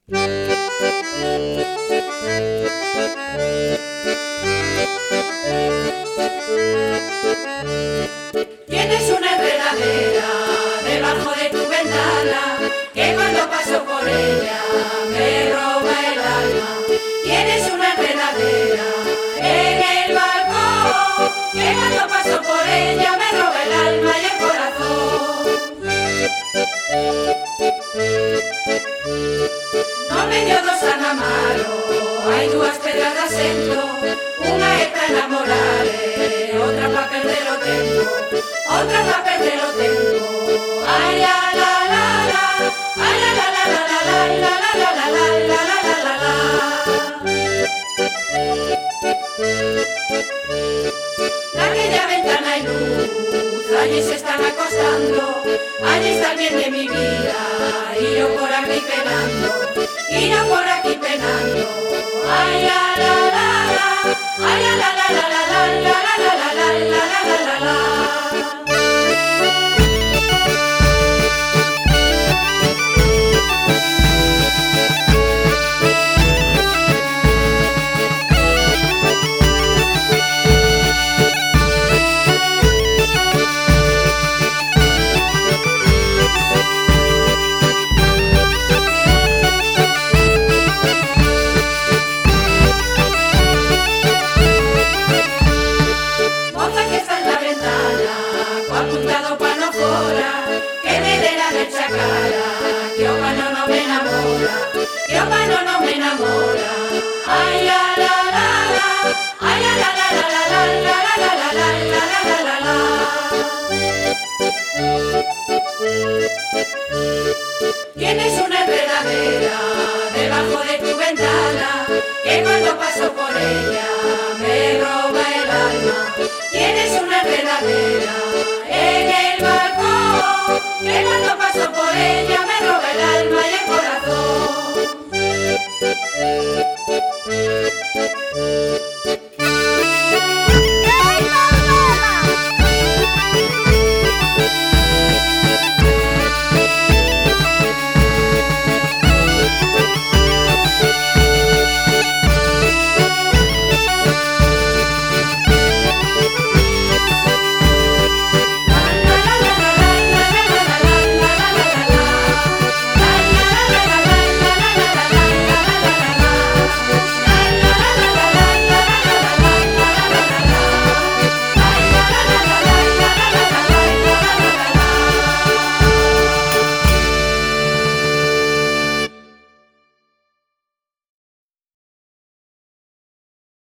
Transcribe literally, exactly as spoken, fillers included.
Tienes una enredadera debajo de tu ventana que cuando paso por ella me roba el alma. Tienes una enredadera en el balcón que cuando paso por ella me roba el alma y el corazón. No me dio dos anamaros, hay dos pedradas dentro, una es para enamorare, otra pa' perderlo tempo, otra pa' perderlo tempo. Ay, la la la la, ay, la la la la la la la la la la la la la la. En aquella ventana hay luz, allí se están acostando, allí está el bien de mi vida, y yo por aquí penando, y yo por aquí penando. Ay, la la la la, ay, la la la la la la la la la la la la la la. Apuntado pa' no fora, que me dé la derecha cara, que o pa' no no me enamora, que o pa' no no me enamora. Ay, ay.